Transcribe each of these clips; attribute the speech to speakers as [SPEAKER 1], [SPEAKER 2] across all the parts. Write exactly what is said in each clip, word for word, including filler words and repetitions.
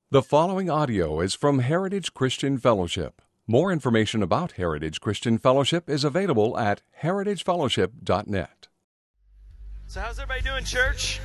[SPEAKER 1] The following audio is from Heritage Christian Fellowship. More information about Heritage Christian Fellowship is available at heritage fellowship dot net.
[SPEAKER 2] So how's everybody doing, church?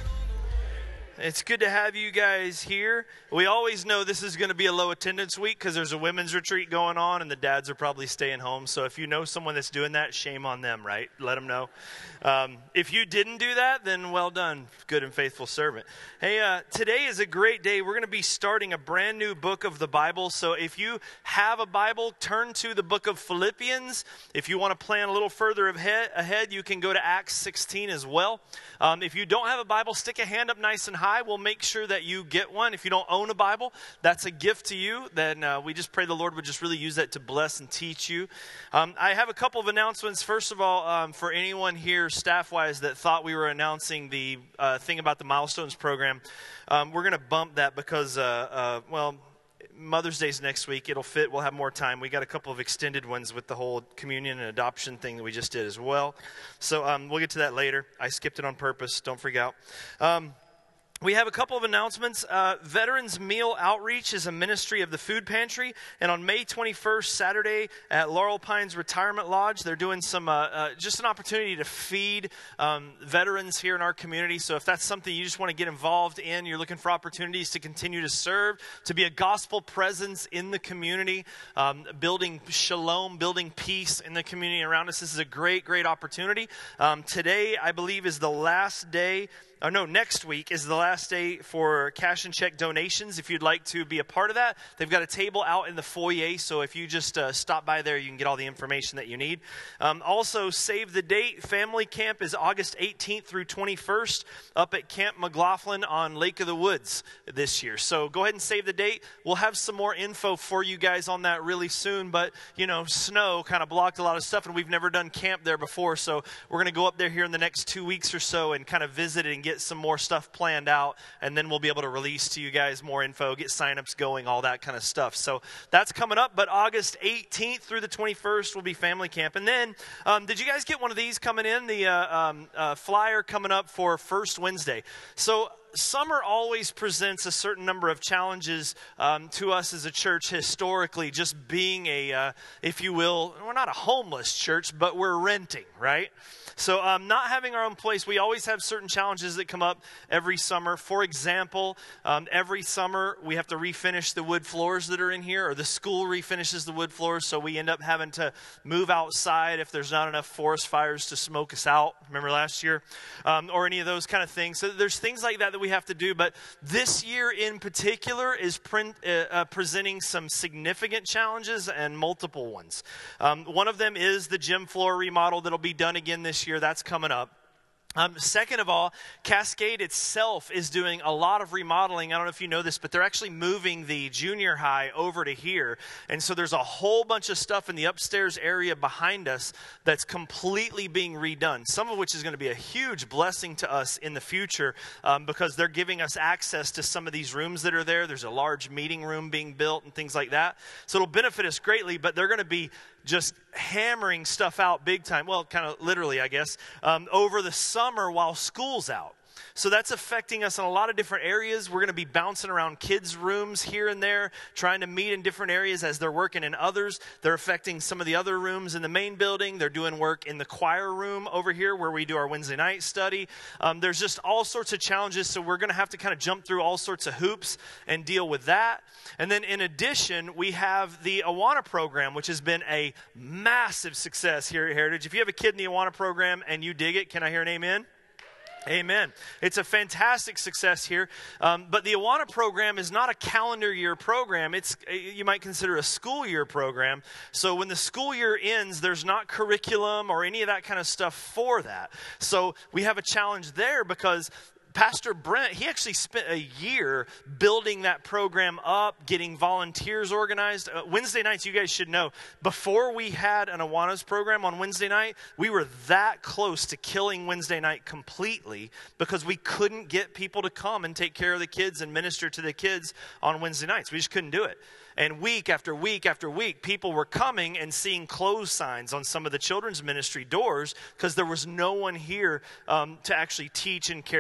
[SPEAKER 2] It's good to have you guys here. We always know this is going to be a low attendance week because there's a women's retreat going on and the dads are probably staying home. So if you know someone that's doing that, shame on them, right? Let them know. Um, if you didn't do that, then well done, good and faithful servant. Hey, uh, today is a great day. We're going to be starting a brand new book of the Bible. So if you have a Bible, turn to the book of Philippians. If you want to plan a little further ahead, ahead you can go to Acts sixteen as well. Um, if you don't have a Bible, stick a hand up nice and high. We'll make sure that you get one. If you don't own a Bible, that's a gift to you. Then uh, we just pray the Lord would just really use that to bless and teach you. Um, I have a couple of announcements. First of all, um, for anyone here staff-wise that thought we were announcing the uh, thing about the Milestones program, um, we're going to bump that because, uh, uh, well, Mother's Day's next week. It'll fit. We'll have more time. We got a couple of extended ones with the whole communion and adoption thing that we just did as well. So um, we'll get to that later. I skipped it on purpose. Don't freak out. Um, We have a couple of announcements. Uh, Veterans Meal Outreach is a ministry of the food pantry. And on May twenty-first, Saturday, at Laurel Pines Retirement Lodge, they're doing some, uh, uh, just an opportunity to feed um, veterans here in our community. So if that's something you just want to get involved in, you're looking for opportunities to continue to serve, to be a gospel presence in the community, um, building shalom, building peace in the community around us. This is a great, great opportunity. Um, today, I believe, is the last day. Oh, no, next week is the last day for cash and check donations. If you'd like to be a part of that, they've got a table out in the foyer. So if you just uh, stop by there, you can get all the information that you need. Um, also, save the date. Family Camp is August eighteenth through twenty-first up at Camp McLaughlin on Lake of the Woods this year. So go ahead and save the date. We'll have some more info for you guys on that really soon. But, you know, snow kind of blocked a lot of stuff, and we've never done camp there before. So we're going to go up there here in the next two weeks or so and kind of visit and get some more stuff planned out, and then we'll be able to release to you guys more info, get signups going, all that kind of stuff. So that's coming up, but August eighteenth through the twenty-first will be Family Camp. And then, um, did you guys get one of these coming in? The uh, um, uh, flyer coming up for First Wednesday. So summer always presents a certain number of challenges um, to us as a church historically, just being a, uh, if you will, we're not a homeless church, but we're renting, right? So um, not having our own place, we always have certain challenges that come up every summer. For example, um, every summer we have to refinish the wood floors that are in here, or the school refinishes the wood floors, so we end up having to move outside if there's not enough forest fires to smoke us out. Remember last year? Um, or any of those kind of things. So there's things like that that we have to do, but this year in particular is print, uh, uh, presenting some significant challenges and multiple ones. Um, one of them is the gym floor remodel that'll be done again this year. That's coming up. Um, second of all, Cascade itself is doing a lot of remodeling. I don't know if you know this, but they're actually moving the junior high over to here. And so there's a whole bunch of stuff in the upstairs area behind us that's completely being redone, some of which is going to be a huge blessing to us in the future um, because they're giving us access to some of these rooms that are there. There's a large meeting room being built and things like that. So it'll benefit us greatly, but they're going to be just hammering stuff out big time. Well, kind of literally, I guess, um, over the summer while school's out. So that's affecting us in a lot of different areas. We're going to be bouncing around kids' rooms here and there, trying to meet in different areas as they're working in others. They're affecting some of the other rooms in the main building. They're doing work in the choir room over here where we do our Wednesday night study. Um, there's just all sorts of challenges, so we're going to have to kind of jump through all sorts of hoops and deal with that. And then in addition, we have the Awana program, which has been a massive success here at Heritage. If you have a kid in the Awana program and you dig it, can I hear an amen? Amen. It's a fantastic success here. Um, but the Awana program is not a calendar year program. It's, you might consider a school year program. So when the school year ends, there's not curriculum or any of that kind of stuff for that. So we have a challenge there because Pastor Brent, he actually spent a year building that program up, getting volunteers organized. Uh, Wednesday nights, you guys should know, before we had an Awanas program on Wednesday night, we were that close to killing Wednesday night completely because we couldn't get people to come and take care of the kids and minister to the kids on Wednesday nights. We just couldn't do it. And week after week after week, people were coming and seeing close signs on some of the children's ministry doors because there was no one here um, to actually teach and care for the children.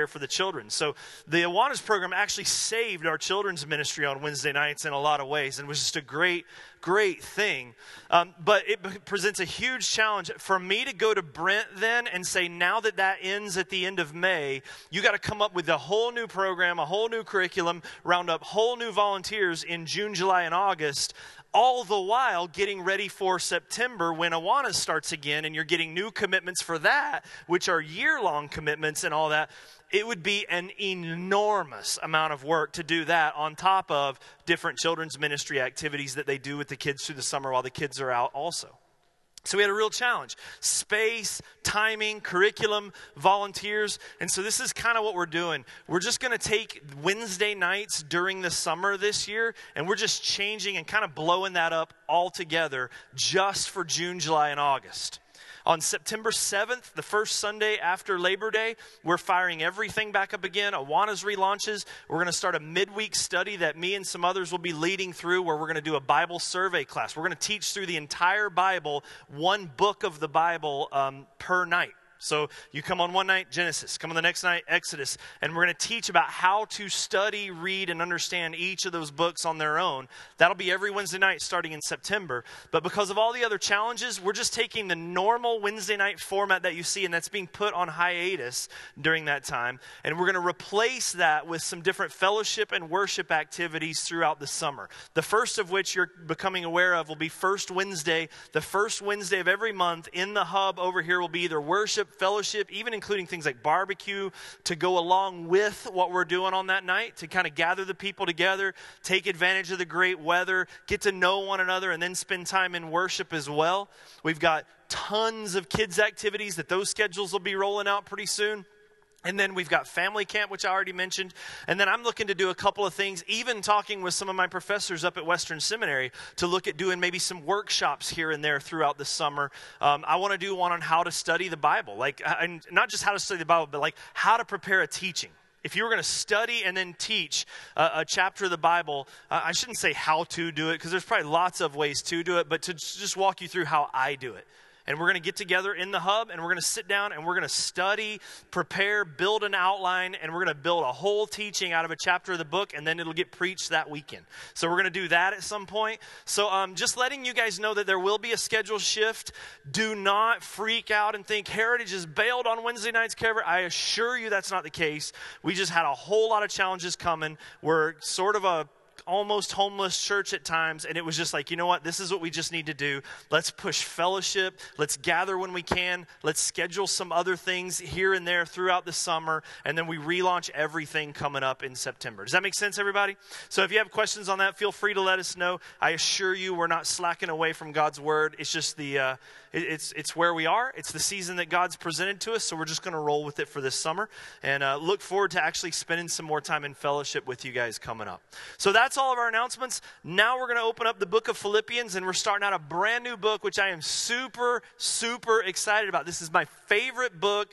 [SPEAKER 2] children. So the Awanas program actually saved our children's ministry on Wednesday nights in a lot of ways, and was just a great, great thing. Um, but it b- presents a huge challenge for me to go to Brent then and say, now that that ends at the end of May, you got to come up with a whole new program, a whole new curriculum, round up whole new volunteers in June, July, and August, all the while getting ready for September when Awanas starts again, and you're getting new commitments for that, which are year-long commitments and all that. It would be an enormous amount of work to do that on top of different children's ministry activities that they do with the kids through the summer while the kids are out also. So we had a real challenge: space, timing, curriculum, volunteers. And so this is kind of what we're doing. We're just going to take Wednesday nights during the summer this year, and we're just changing and kind of blowing that up all together just for June, July, and August. On September seventh, the first Sunday after Labor Day, we're firing everything back up again. Awanas relaunches. We're going to start a midweek study that me and some others will be leading through, where we're going to do a Bible survey class. We're going to teach through the entire Bible, one book of the Bible um, per night. So you come on one night, Genesis. Come on the next night, Exodus. And we're going to teach about how to study, read, and understand each of those books on their own. That'll be every Wednesday night starting in September. But because of all the other challenges, we're just taking the normal Wednesday night format that you see, and that's being put on hiatus during that time. And we're going to replace that with some different fellowship and worship activities throughout the summer. The first of which you're becoming aware of will be First Wednesday. The first Wednesday of every month in the hub over here will be either worship, fellowship, even including things like barbecue to go along with what we're doing on that night, to kind of gather the people together, take advantage of the great weather, get to know one another, and then spend time in worship as well. We've got tons of kids activities that those schedules will be rolling out pretty soon. And then we've got family camp, which I already mentioned. And then I'm looking to do a couple of things, even talking with some of my professors up at Western Seminary to look at doing maybe some workshops here and there throughout the summer. Um, I want to do one on how to study the Bible, like, and not just how to study the Bible, but like how to prepare a teaching. If you were going to study and then teach a, a chapter of the Bible, uh, I shouldn't say how to do it, because there's probably lots of ways to do it, but to just walk you through how I do it. And we're going to get together in the hub, and we're going to sit down, and we're going to study, prepare, build an outline, and we're going to build a whole teaching out of a chapter of the book, and then it'll get preached that weekend. So we're going to do that at some point. So um, just letting you guys know that there will be a schedule shift. Do not freak out and think Heritage is bailed on Wednesday nights, Kevin. I assure you that's not the case. We just had a whole lot of challenges coming. We're sort of a almost homeless church at times, and it was just like, you know what, this is what we just need to do. Let's push fellowship. Let's gather when we can. Let's schedule some other things here and there throughout the summer, and then we relaunch everything coming up in September. Does that make sense, everybody? So if you have questions on that, feel free to let us know. I assure you we're not slacking away from God's word. It's just the uh, it, it's it's where we are. It's the season that God's presented to us, so we're just going to roll with it for this summer, and uh, look forward to actually spending some more time in fellowship with you guys coming up. So that's all of our announcements. Now we're going to open up the book of Philippians, and we're starting out a brand new book, which I am super, super excited about. This is my favorite book,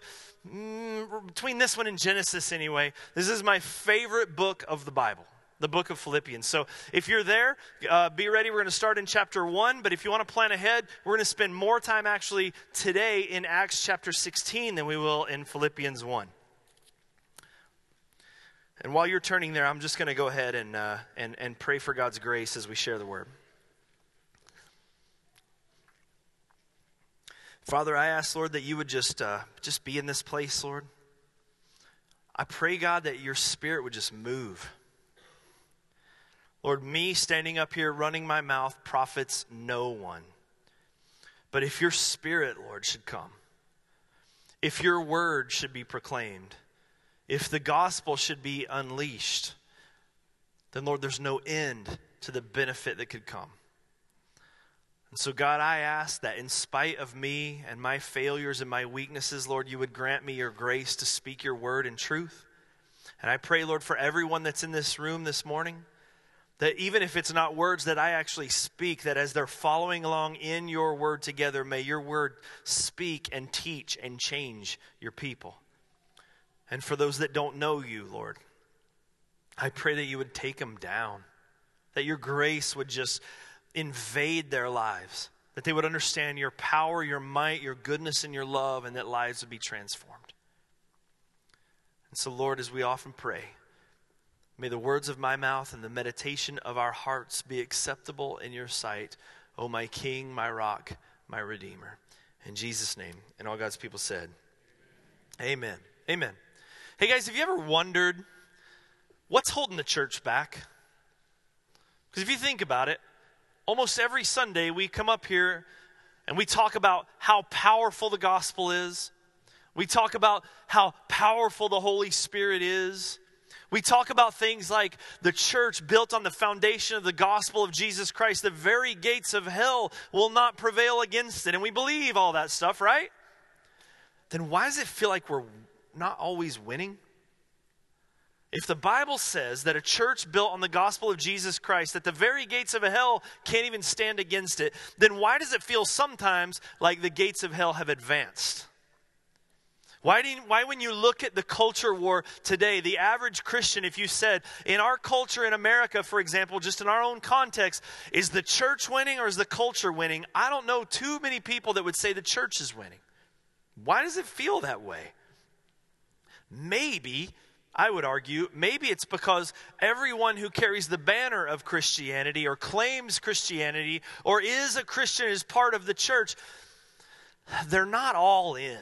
[SPEAKER 2] mm, between this one and Genesis anyway. This is my favorite book of the Bible, the book of Philippians. So if you're there, uh, be ready. We're going to start in chapter one, but if you want to plan ahead, we're going to spend more time actually today in Acts chapter sixteen than we will in Philippians one. And while you're turning there, I'm just going to go ahead and, uh, and, and pray for God's grace as we share the word. Father, I ask, Lord, that you would just, uh, just be in this place, Lord. I pray, God, that your spirit would just move. Lord, me standing up here running my mouth profits no one. But if your spirit, Lord, should come, if your word should be proclaimed, if the gospel should be unleashed, then, Lord, there's no end to the benefit that could come. And so, God, I ask that in spite of me and my failures and my weaknesses, Lord, you would grant me your grace to speak your word in truth. And I pray, Lord, for everyone that's in this room this morning, that even if it's not words that I actually speak, that as they're following along in your word together, may your word speak and teach and change your people. And for those that don't know you, Lord, I pray that you would take them down, that your grace would just invade their lives, that they would understand your power, your might, your goodness, and your love, and that lives would be transformed. And so, Lord, as we often pray, may the words of my mouth and the meditation of our hearts be acceptable in your sight, O my King, my rock, my Redeemer. In Jesus' name. And all God's people said, amen. Amen. Hey guys, have you ever wondered what's holding the church back? Because if you think about it, almost every Sunday we come up here and we talk about how powerful the gospel is. We talk about how powerful the Holy Spirit is. We talk about things like the church built on the foundation of the gospel of Jesus Christ. The very gates of hell will not prevail against it. And we believe all that stuff, right? Then why does it feel like we're not always winning? If the Bible says that a church built on the gospel of Jesus Christ, that the very gates of hell can't even stand against it, then why does it feel sometimes like the gates of hell have advanced? Why, do you, why when you look at the culture war today, the average Christian, if you said, in our culture in America, for example, just in our own context, is the church winning or is the culture winning? I don't know too many people that would say the church is winning. Why does it feel that way? Maybe, I would argue, maybe it's because everyone who carries the banner of Christianity or claims Christianity or is a Christian as part of the church, they're not all in.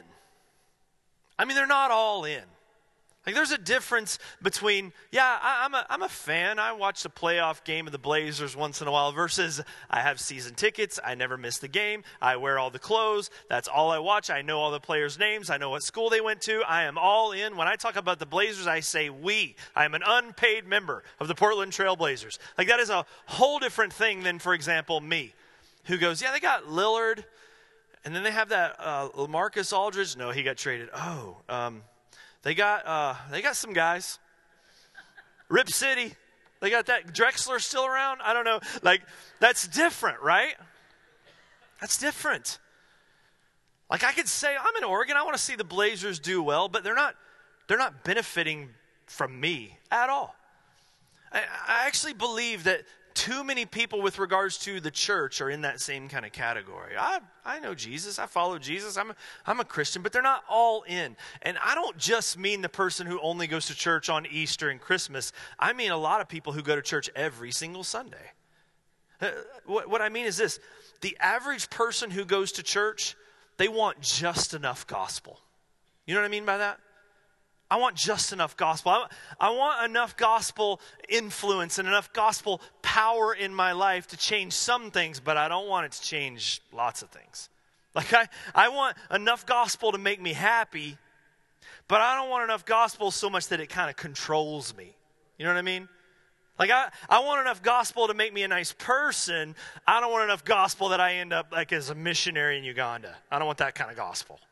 [SPEAKER 2] I mean, they're not all in. Like, there's a difference between, yeah, I, I'm a I'm a fan. I watch the playoff game of the Blazers once in a while versus I have season tickets. I never miss the game. I wear all the clothes. That's all I watch. I know all the players' names. I know what school they went to. I am all in. When I talk about the Blazers, I say we. I am an unpaid member of the Portland Trail Blazers. Like, that is a whole different thing than, for example, me, who goes, yeah, they got Lillard. And then they have that uh, LaMarcus Aldridge. No, he got traded. Oh, um, they got uh, they got some guys. Rip City. They got that. Drexler still around? I don't know. Like, that's different, right? That's different. Like, I could say, I'm in Oregon. I want to see the Blazers do well, but they're not. They're not benefiting from me at all. I, I actually believe that too many people with regards to the church are in that same kind of category. I I know Jesus. I follow Jesus. I'm a, I'm a Christian, but they're not all in. And I don't just mean the person who only goes to church on Easter and Christmas. I mean a lot of people who go to church every single Sunday. Uh, what, what I mean is this. The average person who goes to church, they want just enough gospel. You know what I mean by that? I want just enough gospel. I, I want enough gospel influence and enough gospel power in my life to change some things, but I don't want it to change lots of things. Like I, I want enough gospel to make me happy, but I don't want enough gospel so much that it kind of controls me. You know what I mean? Like I, I want enough gospel to make me a nice person. I don't want enough gospel that I end up like as a missionary in Uganda. I don't want that kind of gospel.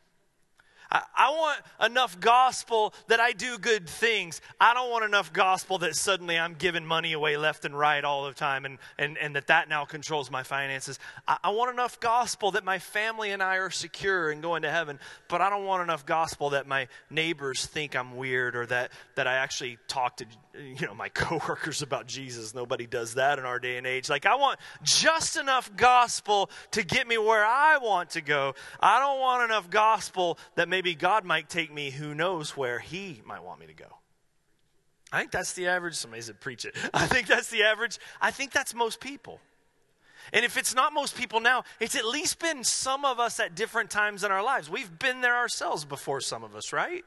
[SPEAKER 2] I want enough gospel that I do good things. I don't want enough gospel that suddenly I'm giving money away left and right all the time and, and, and that that now controls my finances. I, I want enough gospel that my family and I are secure and going to heaven, but I don't want enough gospel that my neighbors think I'm weird or that, that I actually talk to you know my coworkers about Jesus. Nobody does that in our day and age. Like I want just enough gospel to get me where I want to go. I don't want enough gospel that maybe Maybe God might take me who knows where he might want me to go. I think that's the average. Somebody said preach it. I think that's the average. I think that's most people. And if it's not most people now, it's at least been some of us at different times in our lives. We've been there ourselves before, some of us, right?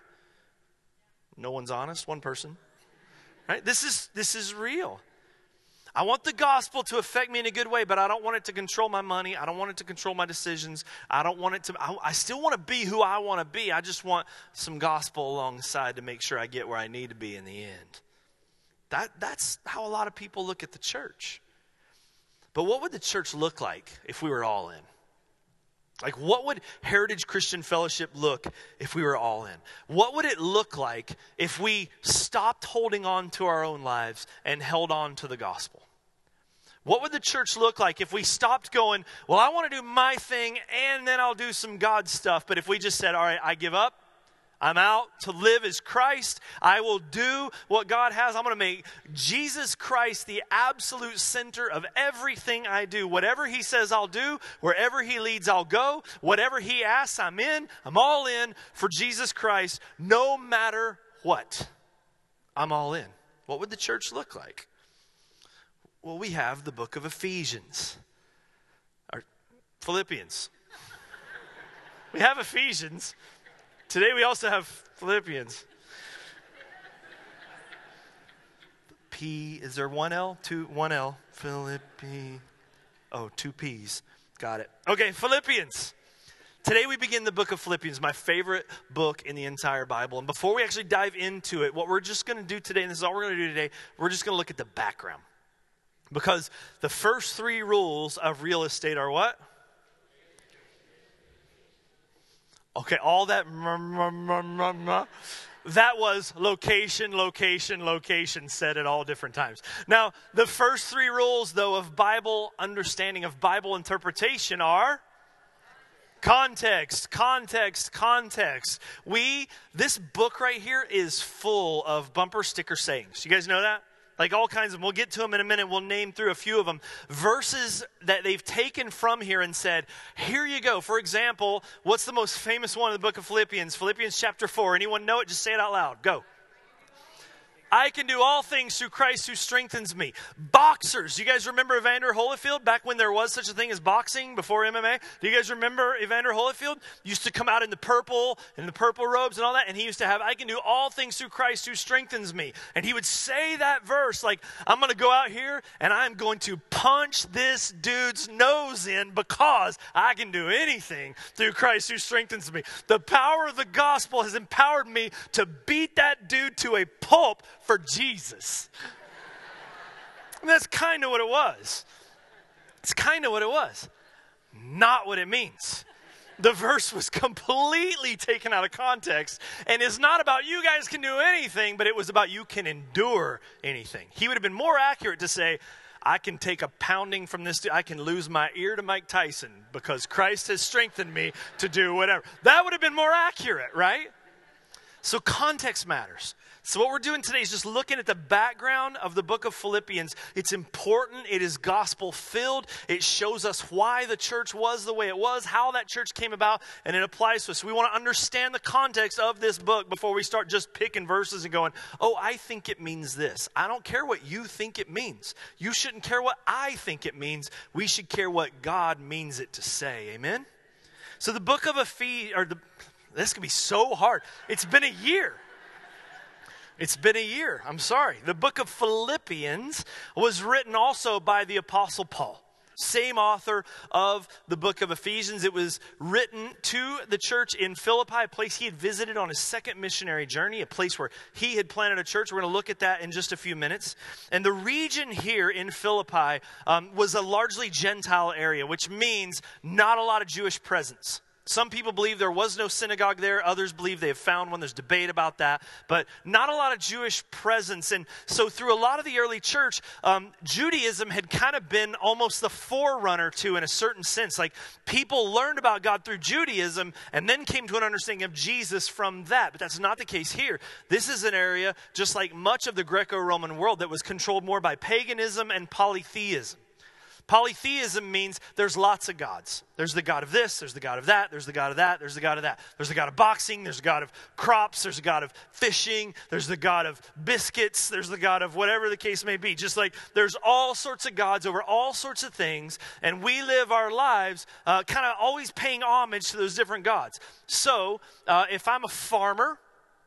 [SPEAKER 2] No one's honest, one person. Right? This is this is real. I want the gospel to affect me in a good way, but I don't want it to control my money. I don't want it to control my decisions. I don't want it to, I, I still want to be who I want to be. I just want some gospel alongside to make sure I get where I need to be in the end. That, that's how a lot of people look at the church. But what would the church look like if we were all in? Like, what would Heritage Christian Fellowship look if we were all in? What would it look like if we stopped holding on to our own lives and held on to the gospel? What would the church look like if we stopped going, well, I want to do my thing and then I'll do some God stuff. But if we just said, all right, I give up. I'm out to live as Christ. I will do what God has. I'm going to make Jesus Christ the absolute center of everything I do. Whatever he says I'll do. Wherever he leads I'll go. Whatever he asks I'm in. I'm all in for Jesus Christ no matter what? I'm all in. What would the church look like? Well, we have the book of Ephesians. Or Philippians. We have Ephesians. Today we also have Philippians. P, is there one L? Two, one L. Philippi. Oh, two P's. Got it. Okay, Philippians. Today we begin the book of Philippians, my favorite book in the entire Bible. And before we actually dive into it, what we're just going to do today, and this is all we're going to do today, we're just going to look at the background. Because the first three rules of real estate are what? Okay, all that, that was location, location, location, said at all different times. Now, the first three rules, though, of Bible understanding, of Bible interpretation are context, context, context. We, this book right here is full of bumper sticker sayings. You guys know that? Like all kinds of them. We'll get to them in a minute. We'll name through a few of them. Verses that they've taken from here and said, here you go. For example, what's the most famous one in the book of Philippians? Philippians chapter four. Anyone know it? Just say it out loud. Go. I can do all things through Christ who strengthens me. Boxers. You guys remember Evander Holyfield back when there was such a thing as boxing before M M A? Do you guys remember Evander Holyfield? Used to come out in the purple, in the purple robes and all that. And he used to have, I can do all things through Christ who strengthens me. And he would say that verse like, I'm going to go out here and I'm going to punch this dude's nose in because I can do anything through Christ who strengthens me. The power of the gospel has empowered me to beat that dude to a pulp for Jesus. And that's kind of what it was. It's kind of what it was. Not what it means. The verse was completely taken out of context and is not about you guys can do anything, but it was about you can endure anything. He would have been more accurate to say, I can take a pounding from this. I can lose my ear to Mike Tyson because Christ has strengthened me to do whatever. That would have been more accurate, right? So context matters. So what we're doing today is just looking at the background of the book of Philippians. It's important. It is gospel filled. It shows us why the church was the way it was, how that church came about, and it applies to us. So we want to understand the context of this book before we start just picking verses and going, oh, I think it means this. I don't care what you think it means. You shouldn't care what I think it means. We should care what God means it to say. Amen? So the book of Ephesians, or the, this could be so hard. It's been a year. It's been a year. I'm sorry. The book of Philippians was written also by the Apostle Paul. Same author of the book of Ephesians. It was written to the church in Philippi, a place he had visited on his second missionary journey, a place where he had planted a church. We're going to look at that in just a few minutes. And the region here in Philippi um, was a largely Gentile area, which means not a lot of Jewish presence. Some people believe there was no synagogue there. Others believe they have found one. There's debate about that. But not a lot of Jewish presence. And so through a lot of the early church, um, Judaism had kind of been almost the forerunner to, in a certain sense. Like people learned about God through Judaism and then came to an understanding of Jesus from that. But that's not the case here. This is an area, just like much of the Greco-Roman world, that was controlled more by paganism and polytheism. Polytheism means there's lots of gods. There's the God of this, there's the God of that, there's the God of that, there's the God of that. There's the God of boxing, there's the God of crops, there's the God of fishing, there's the God of biscuits, there's the God of whatever the case may be. Just like there's all sorts of gods over all sorts of things, and we live our lives uh, kind of always paying homage to those different gods. So uh, if I'm a farmer,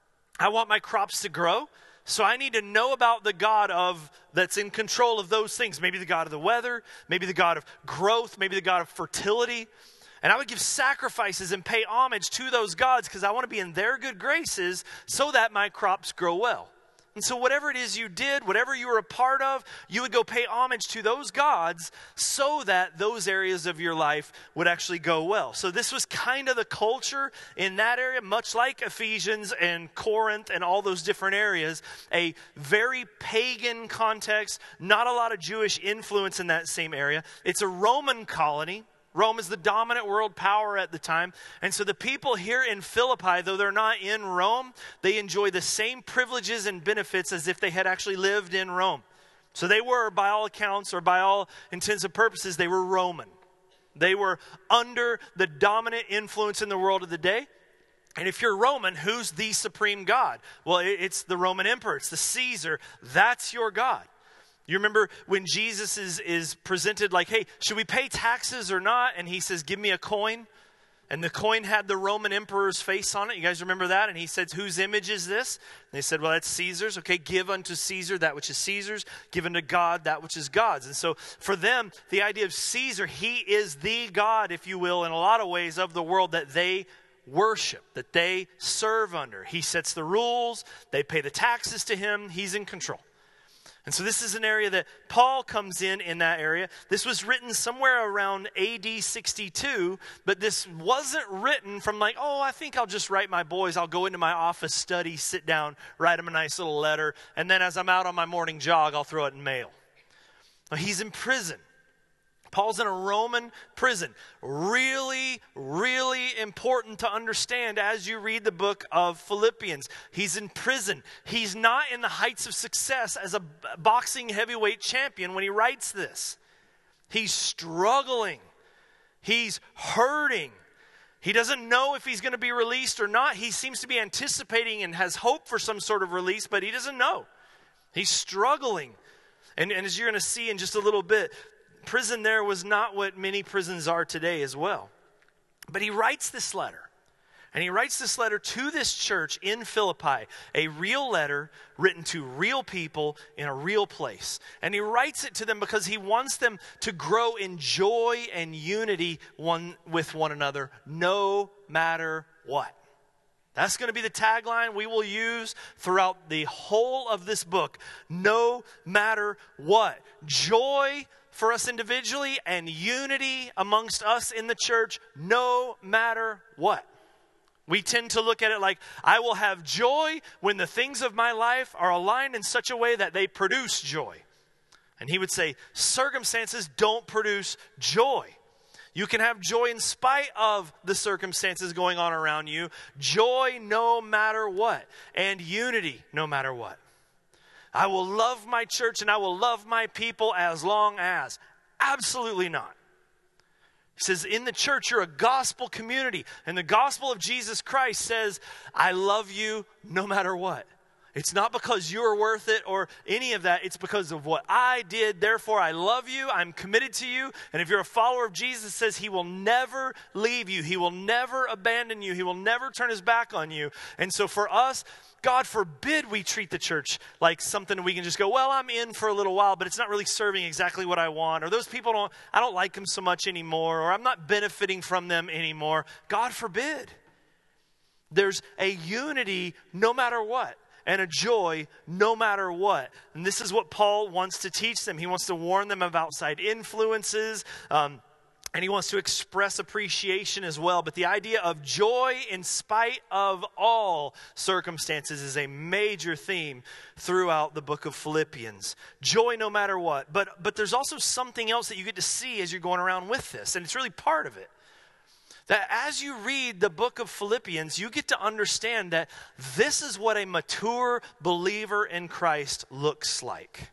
[SPEAKER 2] I want my crops to grow. So I need to know about the God of that's in control of those things. Maybe the God of the weather, maybe the God of growth, maybe the God of fertility. And I would give sacrifices and pay homage to those gods because I want to be in their good graces so that my crops grow well. And so whatever it is you did, whatever you were a part of, you would go pay homage to those gods so that those areas of your life would actually go well. So this was kind of the culture in that area, much like Ephesians and Corinth and all those different areas. A very pagan context, not a lot of Jewish influence in that same area. It's a Roman colony. Rome is the dominant world power at the time. And so the people here in Philippi, though they're not in Rome, they enjoy the same privileges and benefits as if they had actually lived in Rome. So they were, by all accounts, or by all intents and purposes, they were Roman. They were under the dominant influence in the world of the day. And if you're Roman, who's the supreme God? Well, it's the Roman emperor. It's the Caesar. That's your God. You remember when Jesus is, is presented like, hey, should we pay taxes or not? And he says, give me a coin. And the coin had the Roman emperor's face on it. You guys remember that? And he said, whose image is this? And they said, well, that's Caesar's. Okay, give unto Caesar that which is Caesar's. Give unto God that which is God's. And so for them, the idea of Caesar, he is the God, if you will, in a lot of ways of the world that they worship, that they serve under. He sets the rules. They pay the taxes to him. He's in control. And so this is an area that Paul comes in in that area. This was written somewhere around A D sixty-two, but this wasn't written from like, oh, I think I'll just write my boys. I'll go into my office, study, sit down, write them a nice little letter, and then as I'm out on my morning jog, I'll throw it in mail. Now, he's in prison. Paul's in a Roman prison. Really, really important to understand as you read the book of Philippians. He's in prison. He's not in the heights of success as a boxing heavyweight champion when he writes this. He's struggling. He's hurting. He doesn't know if he's going to be released or not. He seems to be anticipating and has hope for some sort of release, but he doesn't know. He's struggling. And, and as you're going to see in just a little bit, prison there was not what many prisons are today as well. But he writes this letter. And he writes this letter to this church in Philippi, a real letter written to real people in a real place. And he writes it to them because he wants them to grow in joy and unity one with one another, no matter what. That's going to be the tagline we will use throughout the whole of this book. No matter what. Joy for us individually and unity amongst us in the church, no matter what. We tend to look at it like, I will have joy when the things of my life are aligned in such a way that they produce joy. And he would say, circumstances don't produce joy. You can have joy in spite of the circumstances going on around you. Joy no matter what. And unity no matter what. I will love my church and I will love my people as long as. Absolutely not. He says, in the church, you're a gospel community. And the gospel of Jesus Christ says, I love you no matter what. It's not because you're worth it or any of that. It's because of what I did. Therefore, I love you. I'm committed to you. And if you're a follower of Jesus, it says he will never leave you. He will never abandon you. He will never turn his back on you. And so for us, God forbid we treat the church like something we can just go, well, I'm in for a little while, but it's not really serving exactly what I want. Or those people, don't, I don't like them so much anymore. Or I'm not benefiting from them anymore. God forbid. There's a unity no matter what. And a joy no matter what. And this is what Paul wants to teach them. He wants to warn them of outside influences. Um, and he wants to express appreciation as well. But the idea of joy in spite of all circumstances is a major theme throughout the book of Philippians. Joy no matter what. But, but there's also something else that you get to see as you're going around with this. And it's really part of it. That as you read the book of Philippians, you get to understand that this is what a mature believer in Christ looks like.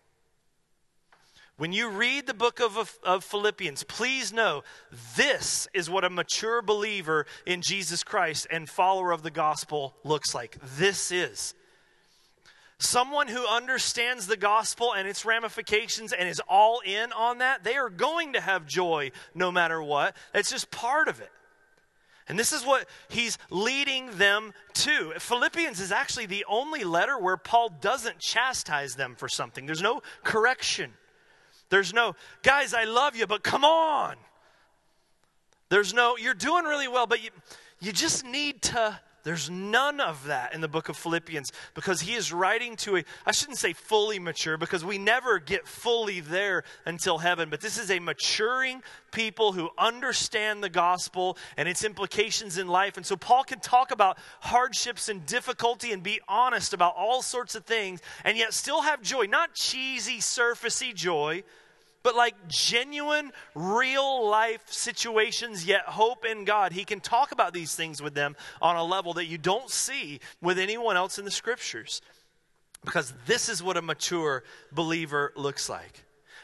[SPEAKER 2] When you read the book of, of Philippians, please know this is what a mature believer in Jesus Christ and follower of the gospel looks like. This is someone who understands the gospel and its ramifications and is all in on that. They are going to have joy no matter what. It's just part of it. And this is what he's leading them to. Philippians is actually the only letter where Paul doesn't chastise them for something. There's no correction. There's no, guys, I love you, but come on. There's no, you're doing really well, but you, you just need to. There's none of that in the book of Philippians because he is writing to a, I shouldn't say fully mature because we never get fully there until heaven, but this is a maturing people who understand the gospel and its implications in life. And so Paul can talk about hardships and difficulty and be honest about all sorts of things and yet still have joy, not cheesy, surfacey joy, but like genuine, real life situations, yet hope in God. He can talk about these things with them on a level that you don't see with anyone else in the scriptures. Because this is what a mature believer looks like.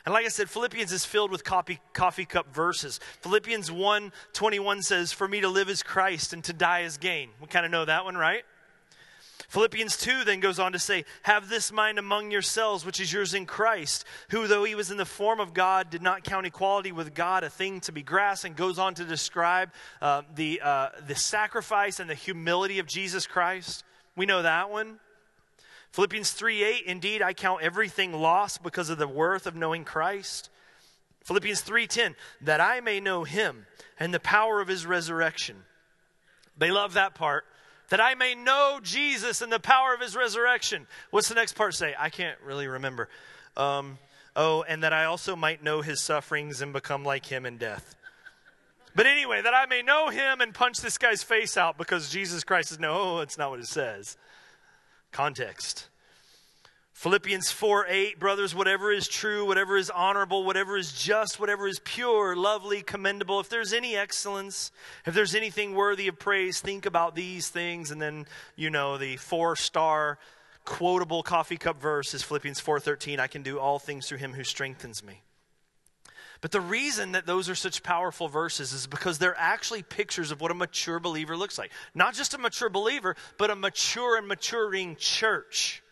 [SPEAKER 2] And like I said, Philippians is filled with coffee, coffee cup verses. Philippians one twenty-one says, for me to live is Christ and to die is gain. We kind of know that one, right? Philippians two then goes on to say, have this mind among yourselves, which is yours in Christ, who though he was in the form of God, did not count equality with God a thing to be grasped, and goes on to describe uh, the, uh, the sacrifice and the humility of Jesus Christ. We know that one. Philippians three eight, indeed, I count everything lost because of the worth of knowing Christ. Philippians three ten, that I may know him and the power of his resurrection. They love that part. That I may know Jesus and the power of his resurrection. What's the next part say? I can't really remember. Um, oh, and that I also might know his sufferings and become like him in death. But anyway, that I may know him and punch this guy's face out because Jesus Christ is no, it's not what it says. Context. Philippians four eight, brothers, whatever is true, whatever is honorable, whatever is just, whatever is pure, lovely, commendable, if there's any excellence, if there's anything worthy of praise, think about these things. And then, you know, the four-star quotable coffee cup verse is Philippians four thirteen, I can do all things through him who strengthens me. But the reason that those are such powerful verses is because they're actually pictures of what a mature believer looks like. Not just a mature believer, but a mature and maturing church.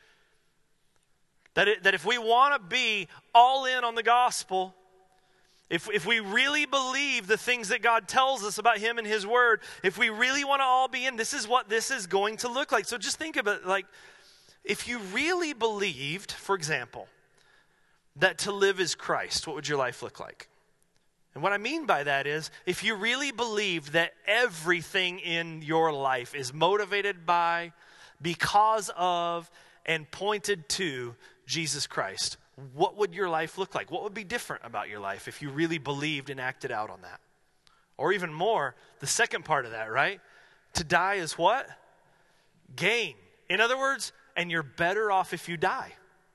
[SPEAKER 2] That, it, that if we want to be all in on the gospel, if, if we really believe the things that God tells us about him and his word, if we really want to all be in, this is what this is going to look like. So just think of it like, if you really believed, for example, that to live is Christ, what would your life look like? And what I mean by that is, if you really believe that everything in your life is motivated by, because of, and pointed to Jesus Christ, what would your life look like? What would be different about your life if you really believed and acted out on that? Or even more, the second part of that, right? To die is what? Gain. In other words, and you're better off if you die.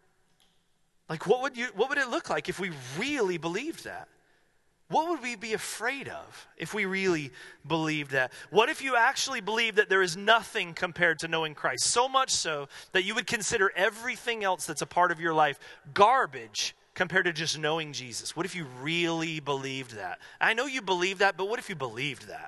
[SPEAKER 2] Like what would you what would it look like if we really believed that? What would we be afraid of if we really believed that? What if you actually believe that there is nothing compared to knowing Christ? So much so that you would consider everything else that's a part of your life garbage compared to just knowing Jesus. What if you really believed that? I know you believe that, but what if you believed that?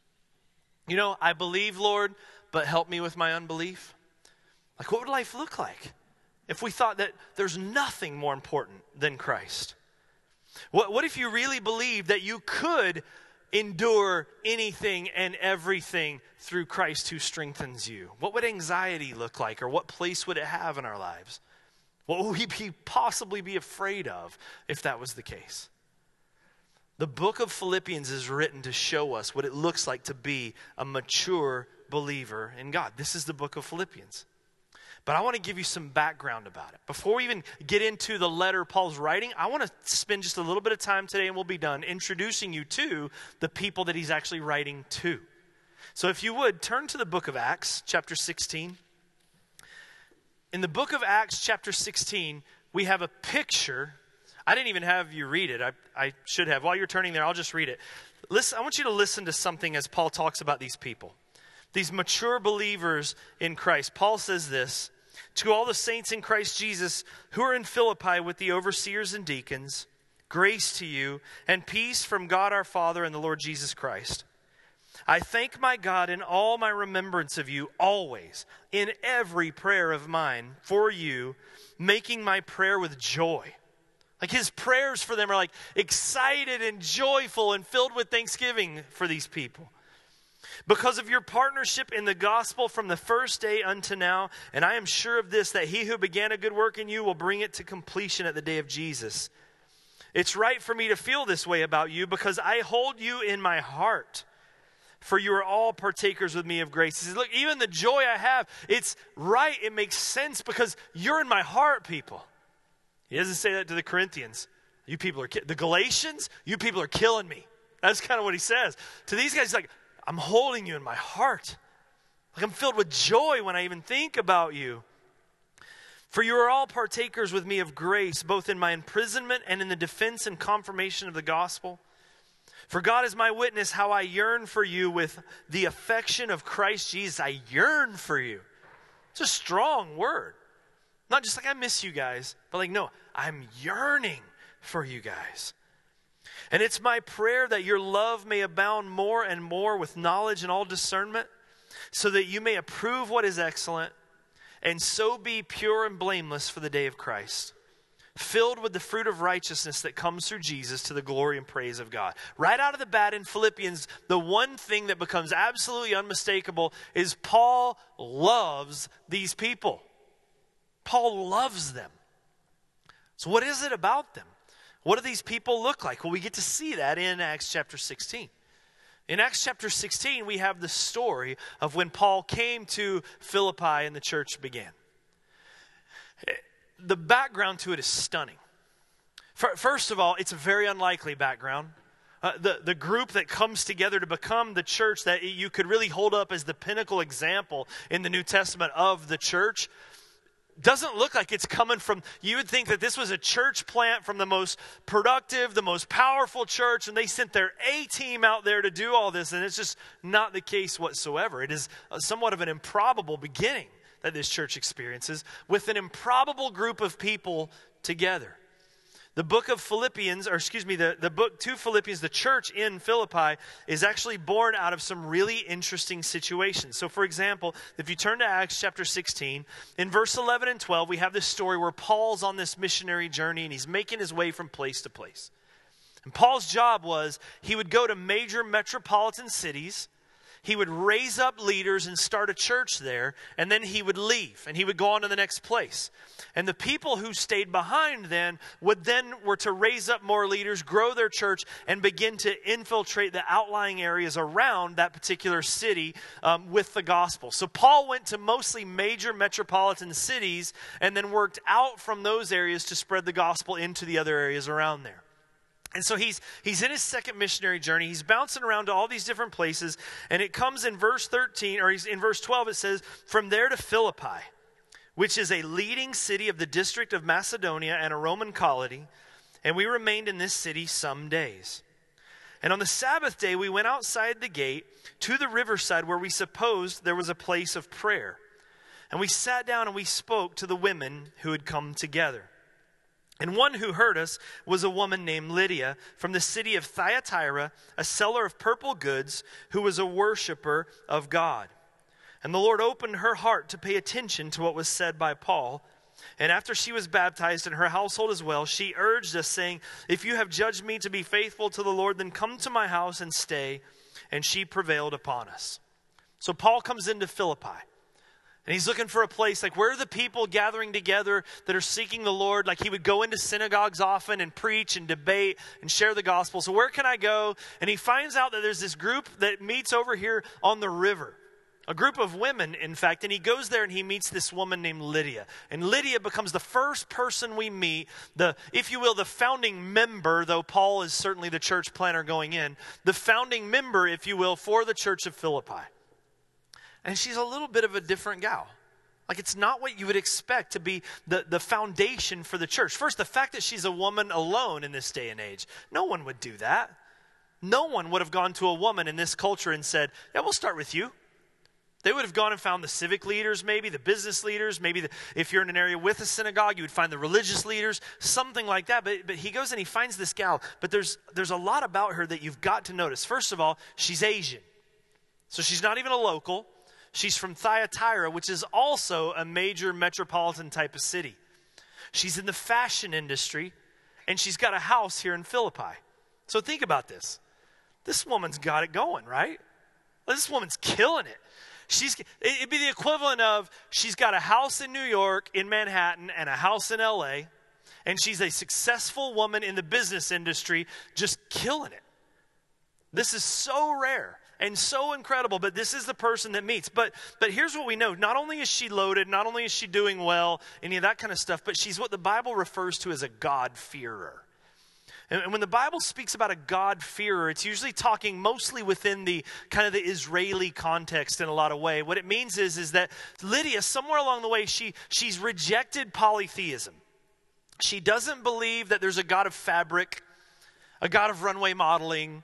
[SPEAKER 2] You know, I believe, Lord, but help me with my unbelief. Like, what would life look like if we thought that there's nothing more important than Christ? What, what if you really believed that you could endure anything and everything through Christ who strengthens you? What would anxiety look like, or what place would it have in our lives? What would we be, possibly be afraid of if that was the case? The book of Philippians is written to show us what it looks like to be a mature believer in God. This is the book of Philippians. But I want to give you some background about it. Before we even get into the letter Paul's writing, I want to spend just a little bit of time today, and we'll be done, introducing you to the people that he's actually writing to. So if you would, turn to the book of Acts, chapter sixteen. In the book of Acts, chapter sixteen, we have a picture. I didn't even have you read it. I, I should have. While you're turning there, I'll just read it. Listen, I want you to listen to something as Paul talks about these people. These mature believers in Christ. Paul says this, to all the saints in Christ Jesus who are in Philippi with the overseers and deacons, grace to you and peace from God our Father and the Lord Jesus Christ. I thank my God in all my remembrance of you always, in every prayer of mine for you, making my prayer with joy. Like his prayers for them are like excited and joyful and filled with thanksgiving for these people. Because of your partnership in the gospel from the first day unto now, and I am sure of this, that he who began a good work in you will bring it to completion at the day of Jesus. It's right for me to feel this way about you because I hold you in my heart. For you are all partakers with me of grace. He says, look, even the joy I have, it's right, it makes sense because you're in my heart, people. He doesn't say that to the Corinthians. You people are, ki- the Galatians, you people are killing me. That's kind of what he says. To these guys, he's like, I'm holding you in my heart. Like I'm filled with joy when I even think about you. For you are all partakers with me of grace, both in my imprisonment and in the defense and confirmation of the gospel. For God is my witness how I yearn for you with the affection of Christ Jesus. I yearn for you. It's a strong word. Not just like I miss you guys, but like, no, I'm yearning for you guys. And it's my prayer that your love may abound more and more with knowledge and all discernment, so that you may approve what is excellent, and so be pure and blameless for the day of Christ, filled with the fruit of righteousness that comes through Jesus to the glory and praise of God. Right out of the bat in Philippians, the one thing that becomes absolutely unmistakable is Paul loves these people. Paul loves them. So what is it about them? What do these people look like? Well, we get to see that in Acts chapter sixteen. In Acts chapter sixteen, we have the story of when Paul came to Philippi and the church began. The background to it is stunning. First of all, it's a very unlikely background. Uh, the, the group that comes together to become the church that you could really hold up as the pinnacle example in the New Testament of the church doesn't look like it's coming from, you would think that this was a church plant from the most productive, the most powerful church, and they sent their A-team out there to do all this, and it's just not the case whatsoever. It is somewhat of an improbable beginning that this church experiences with an improbable group of people together. The book of Philippians, or excuse me, the, the book to Philippians, the church in Philippi, is actually born out of some really interesting situations. So for example, if you turn to Acts chapter sixteen, in verse eleven and twelve, we have this story where Paul's on this missionary journey and he's making his way from place to place. And Paul's job was he would go to major metropolitan cities, he would raise up leaders and start a church there, and then he would leave, and he would go on to the next place. And the people who stayed behind then would then were to raise up more leaders, grow their church, and begin to infiltrate the outlying areas around that particular city um, with the gospel. So Paul went to mostly major metropolitan cities and then worked out from those areas to spread the gospel into the other areas around there. And so he's he's in his second missionary journey. He's bouncing around to all these different places. And it comes in verse thirteen, or he's in verse twelve, it says, from there to Philippi, which is a leading city of the district of Macedonia and a Roman colony. And we remained in this city some days. And on the Sabbath day, we went outside the gate to the riverside where we supposed there was a place of prayer. And we sat down and we spoke to the women who had come together. And one who heard us was a woman named Lydia from the city of Thyatira, a seller of purple goods, who was a worshiper of God. And the Lord opened her heart to pay attention to what was said by Paul. And after she was baptized and her household as well, she urged us, saying, if you have judged me to be faithful to the Lord, then come to my house and stay. And she prevailed upon us. So Paul comes into Philippi. And he's looking for a place, like where are the people gathering together that are seeking the Lord? Like he would go into synagogues often and preach and debate and share the gospel. So where can I go? And he finds out that there's this group that meets over here on the river. A group of women, in fact. And he goes there and he meets this woman named Lydia. And Lydia becomes the first person we meet, the, if you will, the founding member, though Paul is certainly the church planner going in, the founding member, if you will, for the church of Philippi. And she's a little bit of a different gal. Like it's not what you would expect to be the, the foundation for the church. First, the fact that she's a woman alone in this day and age. No one would do that. No one would have gone to a woman in this culture and said, yeah, we'll start with you. They would have gone and found the civic leaders, maybe the business leaders, maybe the, if you're in an area with a synagogue, you would find the religious leaders, something like that. But, but he goes and he finds this gal. But there's, there's a lot about her that you've got to notice. First of all, she's Asian. So she's not even a local. She's from Thyatira, which is also a major metropolitan type of city. She's in the fashion industry, and she's got a house here in Philippi. So think about this. This woman's got it going, right? This woman's killing it. She's, it'd be the equivalent of she's got a house in New York, in Manhattan, and a house in L A, and she's a successful woman in the business industry, just killing it. This is so rare. And so incredible, but this is the person that meets. But but here's what we know. Not only is she loaded, not only is she doing well, any of that kind of stuff, but she's what the Bible refers to as a God-fearer. And, and when the Bible speaks about a God-fearer, it's usually talking mostly within the kind of the Israeli context in a lot of way. What it means is, is that Lydia, somewhere along the way, she she's rejected polytheism. She doesn't believe that there's a God of fabric, a God of runway modeling,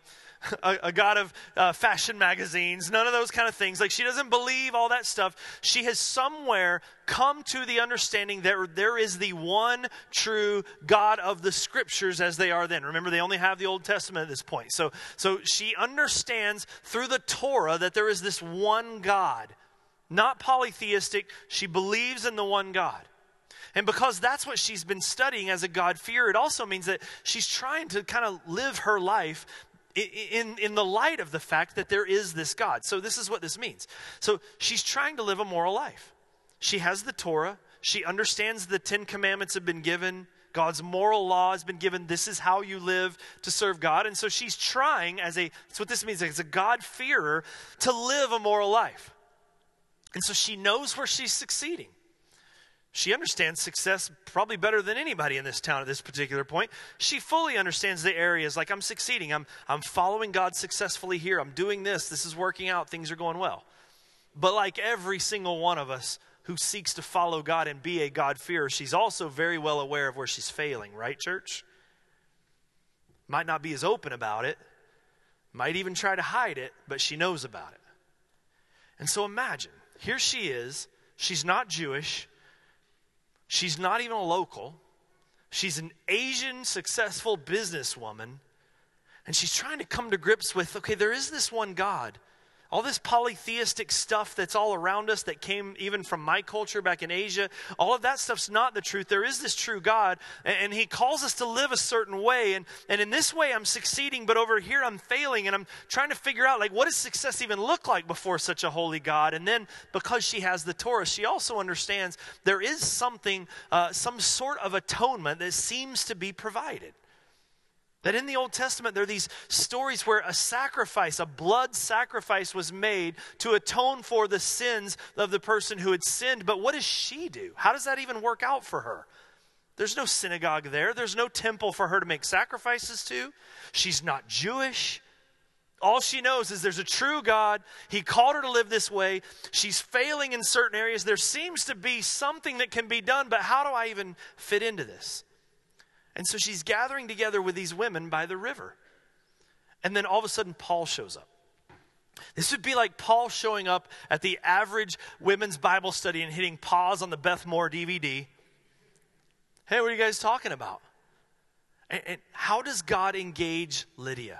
[SPEAKER 2] a, a God of uh, fashion magazines, none of those kind of things. Like, she doesn't believe all that stuff. She has somewhere come to the understanding that there is the one true God of the Scriptures as they are then. Remember, they only have the Old Testament at this point. So, so she understands through the Torah that there is this one God. Not polytheistic. She believes in the one God. And because that's what she's been studying as a God-fearer, it also means that she's trying to kind of live her life in, in, in the light of the fact that there is this God. So this is what this means. So she's trying to live a moral life. She has the Torah. She understands the Ten Commandments have been given. God's moral law has been given. This is how you live to serve God. And so she's trying, as a, that's what this means, as a God-fearer, to live a moral life. And so she knows where she's succeeding. She understands success probably better than anybody in this town at this particular point. She fully understands the areas like, I'm succeeding. I'm, I'm following God successfully here. I'm doing this. This is working out. Things are going well. But like every single one of us who seeks to follow God and be a God-fearer, she's also very well aware of where she's failing, right, church? Might not be as open about it. Might even try to hide it, but she knows about it. And so imagine, here she is. She's not Jewish. She's not even a local. She's an Asian successful businesswoman. And she's trying to come to grips with, okay, there is this one God. All this polytheistic stuff that's all around us that came even from my culture back in Asia, all of that stuff's not the truth. There is this true God, and, and he calls us to live a certain way. And, and in this way, I'm succeeding, but over here, I'm failing. And I'm trying to figure out, like, what does success even look like before such a holy God? And then, because she has the Torah, she also understands there is something, uh, some sort of atonement that seems to be provided. That in the Old Testament, there are these stories where a sacrifice, a blood sacrifice was made to atone for the sins of the person who had sinned. But what does she do? How does that even work out for her? There's no synagogue there. There's no temple for her to make sacrifices to. She's not Jewish. All she knows is there's a true God. He called her to live this way. She's failing in certain areas. There seems to be something that can be done, but how do I even fit into this? And so she's gathering together with these women by the river. And then all of a sudden, Paul shows up. This would be like Paul showing up at the average women's Bible study and hitting pause on the Beth Moore D V D. Hey, what are you guys talking about? And, and how does God engage Lydia?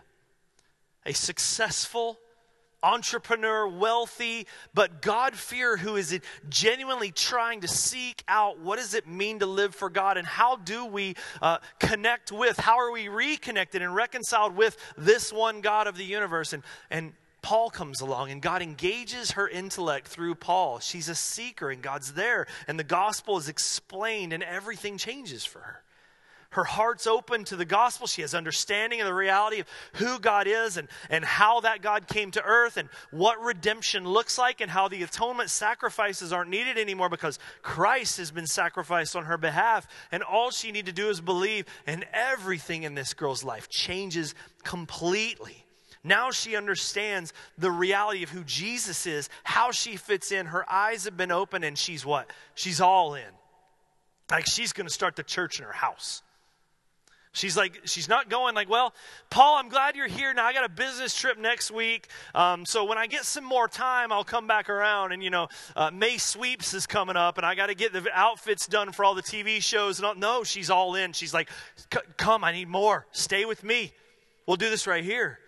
[SPEAKER 2] A successful entrepreneur, wealthy, but God-fearer who is genuinely trying to seek out what does it mean to live for God, and how do we uh, connect with, how are we reconnected and reconciled with this one God of the universe? And, and Paul comes along, and God engages her intellect through Paul. She's a seeker, and God's there, and the gospel is explained, and everything changes for her. Her heart's open to the gospel. She has understanding of the reality of who God is and, and how that God came to earth and what redemption looks like and how the atonement sacrifices aren't needed anymore because Christ has been sacrificed on her behalf. And all she needs to do is believe, and everything in this girl's life changes completely. Now she understands the reality of who Jesus is, how she fits in. Her eyes have been opened, and she's what? She's all in. Like, she's going to start the church in her house. She's like, she's not going like, well, Paul, I'm glad you're here. Now I got a business trip next week. Um, so when I get some more time, I'll come back around. And, you know, uh, May Sweeps is coming up and I got to get the outfits done for all the T V shows. And all. No, she's all in. She's like, come, I need more. Stay with me. We'll do this right here.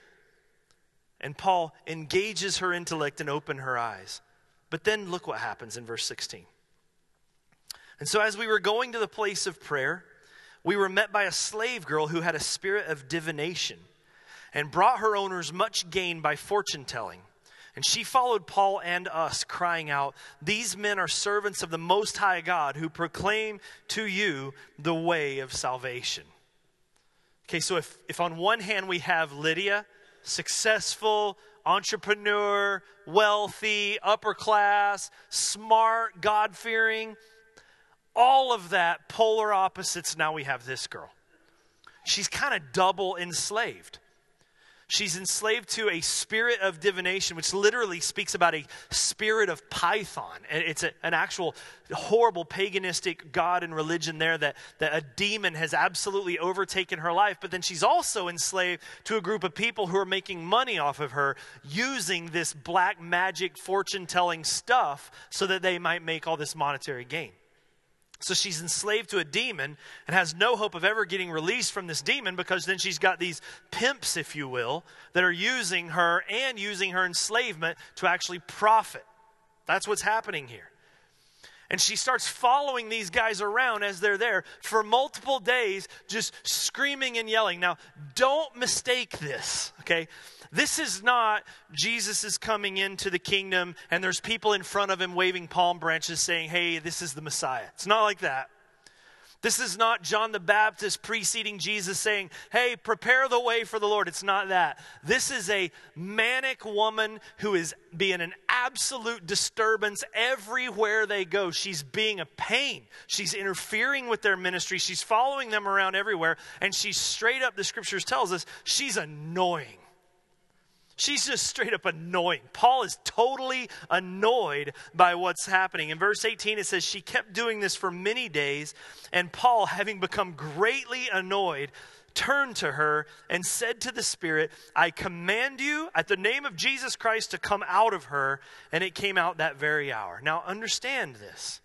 [SPEAKER 2] And Paul engages her intellect and opens her eyes. But then look what happens in verse sixteen. And so as we were going to the place of prayer, we were met by a slave girl who had a spirit of divination and brought her owners much gain by fortune telling. And she followed Paul and us, crying out, "These men are servants of the Most High God who proclaim to you the way of salvation." Okay, so if, if on one hand we have Lydia, successful, entrepreneur, wealthy, upper class, smart, God-fearing, all of that, polar opposites, now we have this girl. She's kind of double enslaved. She's enslaved to a spirit of divination, which literally speaks about a spirit of Python. And it's a, an actual horrible paganistic god and religion there that, that a demon has absolutely overtaken her life. But then she's also enslaved to a group of people who are making money off of her using this black magic fortune-telling stuff so that they might make all this monetary gain. So she's enslaved to a demon and has no hope of ever getting released from this demon, because then she's got these pimps, if you will, that are using her and using her enslavement to actually profit. That's what's happening here. And she starts following these guys around as they're there for multiple days, just screaming and yelling. Now, don't mistake this, okay? This is not Jesus is coming into the kingdom and there's people in front of him waving palm branches saying, hey, this is the Messiah. It's not like that. This is not John the Baptist preceding Jesus saying, hey, prepare the way for the Lord. It's not that. This is a manic woman who is being an absolute disturbance everywhere they go. She's being a pain. She's interfering with their ministry. She's following them around everywhere. And she's straight up, the scriptures tells us, she's annoying. She's just straight up annoying. Paul is totally annoyed by what's happening. In verse eighteen, it says, she kept doing this for many days, and Paul, having become greatly annoyed, turned to her and said to the spirit, I command you at the name of Jesus Christ to come out of her. And it came out that very hour. Now understand this.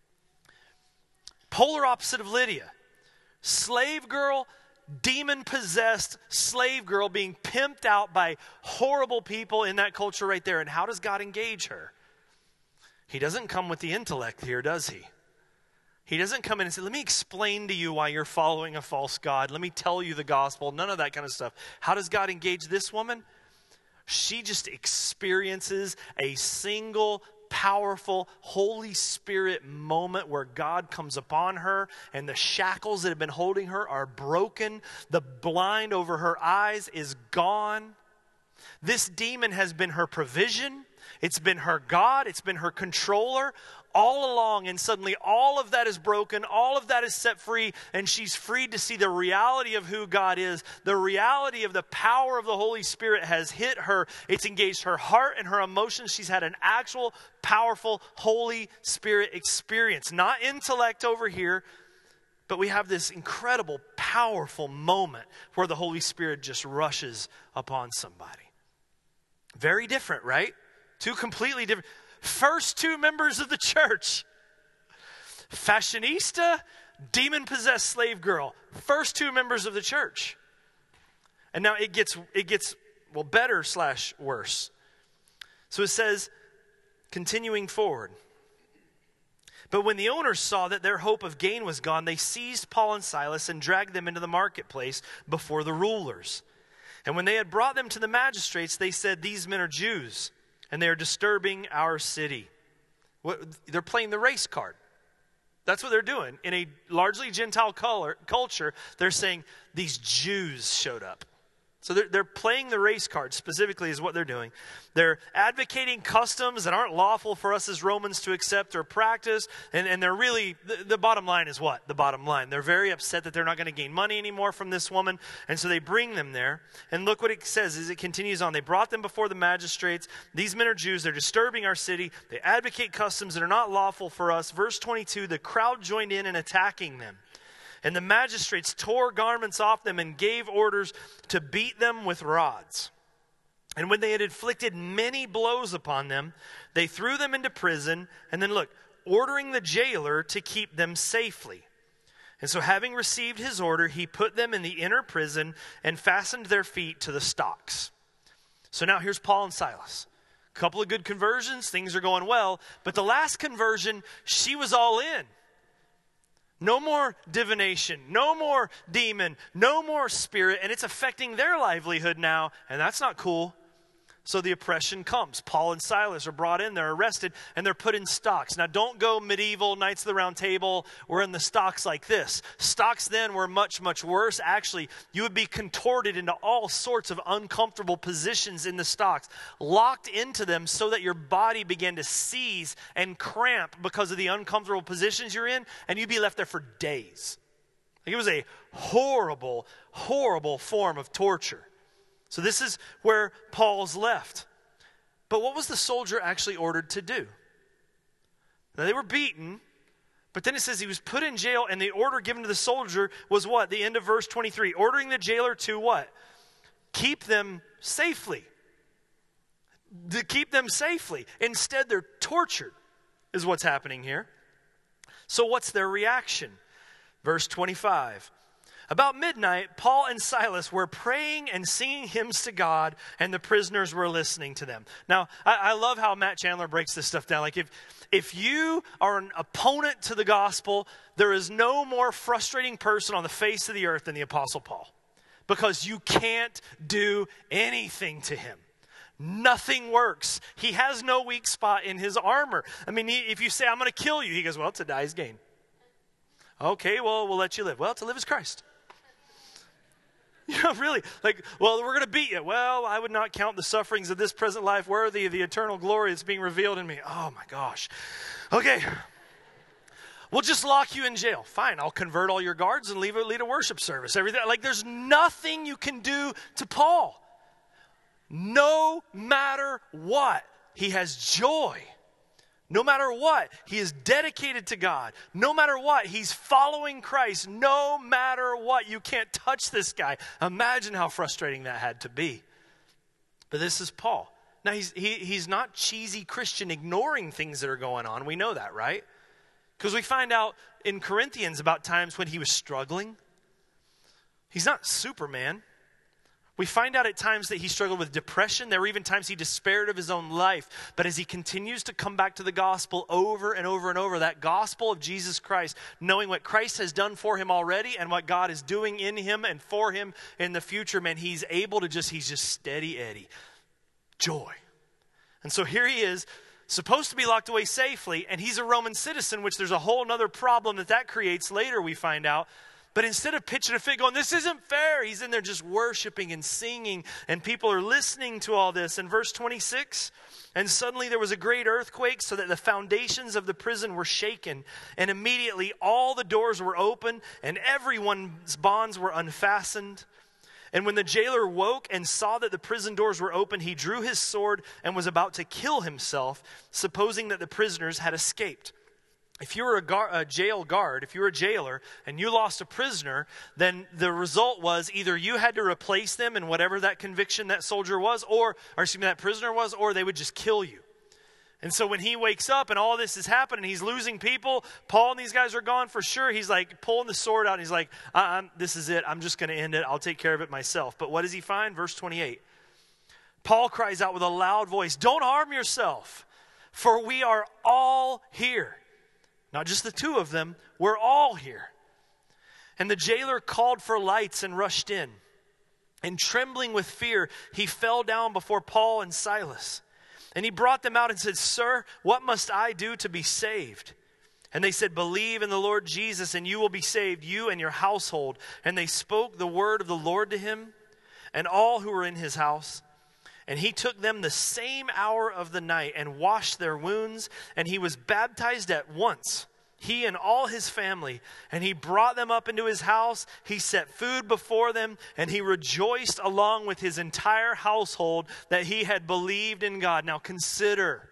[SPEAKER 2] Polar opposite of Lydia. Slave girl, demon-possessed slave girl being pimped out by horrible people in that culture right there. And how does God engage her? He doesn't come with the intellect here, does he? He doesn't come in and say, let me explain to you why you're following a false god. Let me tell you the gospel. None of that kind of stuff. How does God engage this woman? She just experiences a single powerful Holy Spirit moment where God comes upon her and the shackles that have been holding her are broken. The blind over her eyes is gone. This demon has been her provision. It's been her God. It's been her controller all along. And suddenly all of that is broken. All of that is set free. And she's freed to see the reality of who God is. The reality of the power of the Holy Spirit has hit her. It's engaged her heart and her emotions. She's had an actual powerful Holy Spirit experience. Not intellect over here, but we have this incredible, powerful moment where the Holy Spirit just rushes upon somebody. Very different, right? Two completely different. First two members of the church. Fashionista, demon-possessed slave girl. First two members of the church. And now it gets, it gets well, better slash worse. So it says, continuing forward. But when the owners saw that their hope of gain was gone, they seized Paul and Silas and dragged them into the marketplace before the rulers. And when they had brought them to the magistrates, they said, these men are Jews, and they are disturbing our city. What, they're playing the race card. That's what they're doing. In a largely Gentile color, culture, they're saying these Jews showed up. So they're, they're playing the race card, specifically is what they're doing. They're advocating customs that aren't lawful for us as Romans to accept or practice. And, and they're really, the, the bottom line is what? The bottom line. They're very upset that they're not going to gain money anymore from this woman. And so they bring them there. And look what it says as it continues on. They brought them before the magistrates. These men are Jews. They're disturbing our city. They advocate customs that are not lawful for us. Verse twenty-two, the crowd joined in in attacking them. And the magistrates tore garments off them and gave orders to beat them with rods. And when they had inflicted many blows upon them, they threw them into prison. And then look, ordering the jailer to keep them safely. And so having received his order, he put them in the inner prison and fastened their feet to the stocks. So now here's Paul and Silas. A couple of good conversions. Things are going well. But the last conversion, she was all in. No more divination, no more demon, no more spirit, and it's affecting their livelihood now, and that's not cool. So the oppression comes. Paul and Silas are brought in, they're arrested, and they're put in stocks. Now don't go medieval, Knights of the Round Table, we're in the stocks like this. Stocks then were much, much worse. Actually, you would be contorted into all sorts of uncomfortable positions in the stocks, locked into them so that your body began to seize and cramp because of the uncomfortable positions you're in, and you'd be left there for days. It was a horrible, horrible form of torture. So this is where Paul's left. But what was the soldier actually ordered to do? Now, they were beaten, but then it says he was put in jail, and the order given to the soldier was what? The end of verse twenty-three. Ordering the jailer to what? Keep them safely. To keep them safely. Instead, they're tortured, is what's happening here. So what's their reaction? Verse twenty-five. About midnight, Paul and Silas were praying and singing hymns to God, and the prisoners were listening to them. Now, I, I love how Matt Chandler breaks this stuff down. Like, if, if you are an opponent to the gospel, there is no more frustrating person on the face of the earth than the Apostle Paul. Because you can't do anything to him. Nothing works. He has no weak spot in his armor. I mean, he, if you say, I'm going to kill you, he goes, well, to die is gain. Okay, well, we'll let you live. Well, to live is Christ. You know, really, like, well, we're going to beat you. Well, I would not count the sufferings of this present life worthy of the eternal glory that's being revealed in me. Oh, my gosh. Okay. We'll just lock you in jail. Fine, I'll convert all your guards and leave, lead a worship service. Everything. Like, there's nothing you can do to Paul. No matter what, he has joy. No matter what, he is dedicated to God. No matter what, he's following Christ. No matter what, you can't touch this guy. Imagine how frustrating that had to be. But this is Paul. Now, he's, he, he's not cheesy Christian ignoring things that are going on. We know that, right? Because we find out in Corinthians about times when he was struggling. He's not Superman. We find out at times that he struggled with depression. There were even times he despaired of his own life. But as he continues to come back to the gospel over and over and over, that gospel of Jesus Christ, knowing what Christ has done for him already and what God is doing in him and for him in the future, man, he's able to just, he's just steady Eddie. Joy. And so here he is, supposed to be locked away safely, and he's a Roman citizen, which there's a whole other problem that that creates later, we find out. But instead of pitching a fit going, this isn't fair, he's in there just worshiping and singing, and people are listening to all this. In verse twenty-six, and suddenly there was a great earthquake so that the foundations of the prison were shaken, and immediately all the doors were open, and everyone's bonds were unfastened. And when the jailer woke and saw that the prison doors were open, he drew his sword and was about to kill himself, supposing that the prisoners had escaped. If you were a, gar- a jail guard, if you were a jailer, and you lost a prisoner, then the result was either you had to replace them in whatever that conviction that soldier was, or, or excuse me, that prisoner was, or they would just kill you. And so when he wakes up and all this is happening, he's losing people, Paul and these guys are gone for sure. He's like pulling the sword out, and he's like, uh-uh, this is it. I'm just going to end it. I'll take care of it myself. But what does he find? Verse twenty-eight. Paul cries out with a loud voice, don't harm yourself, for we are all here. Not just the two of them, we're all here. And the jailer called for lights and rushed in. And trembling with fear, he fell down before Paul and Silas. And he brought them out and said, sir, what must I do to be saved? And they said, believe in the Lord Jesus and you will be saved, you and your household. And they spoke the word of the Lord to him and all who were in his house. And he took them the same hour of the night and washed their wounds. And he was baptized at once, he and all his family. And he brought them up into his house. He set food before them. And he rejoiced along with his entire household that he had believed in God. Now consider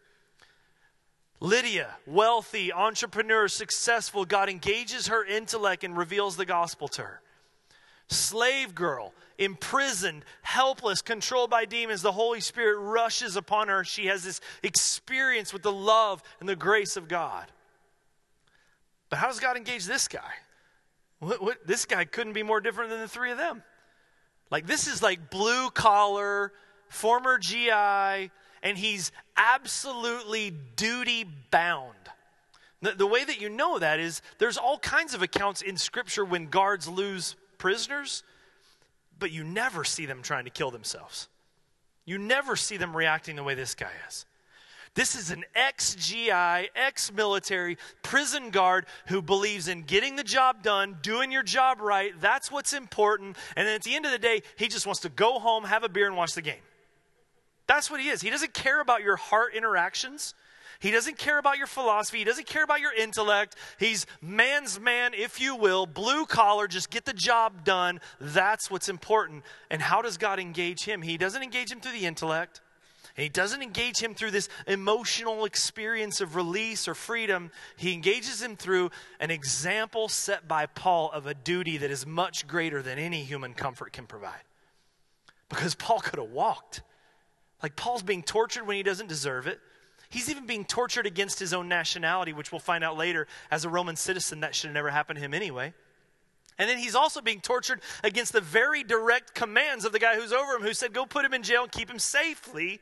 [SPEAKER 2] Lydia, wealthy, entrepreneur, successful. God engages her intellect and reveals the gospel to her. Slave girl, imprisoned, helpless, controlled by demons. The Holy Spirit rushes upon her. She has this experience with the love and the grace of God. But how does God engage this guy? What, what, this guy couldn't be more different than the three of them. Like, this is like blue collar, former G I, and he's absolutely duty bound. The, the way that you know that is there's all kinds of accounts in Scripture when guards lose prisoners, but you never see them trying to kill themselves. You never see them reacting the way this guy is. This is an ex-G I, ex-military prison guard who believes in getting the job done, doing your job right. That's what's important. And then at the end of the day, he just wants to go home, have a beer, and watch the game. That's what he is. He doesn't care about your heart interactions. He doesn't care about your philosophy. He doesn't care about your intellect. He's man's man, if you will, blue collar, just get the job done. That's what's important. And how does God engage him? He doesn't engage him through the intellect. He doesn't engage him through this emotional experience of release or freedom. He engages him through an example set by Paul of a duty that is much greater than any human comfort can provide. Because Paul could have walked. Like, Paul's being tortured when he doesn't deserve it. He's even being tortured against his own nationality, which we'll find out later, as a Roman citizen, that should have never happened to him anyway. And then he's also being tortured against the very direct commands of the guy who's over him, who said, go put him in jail and keep him safely.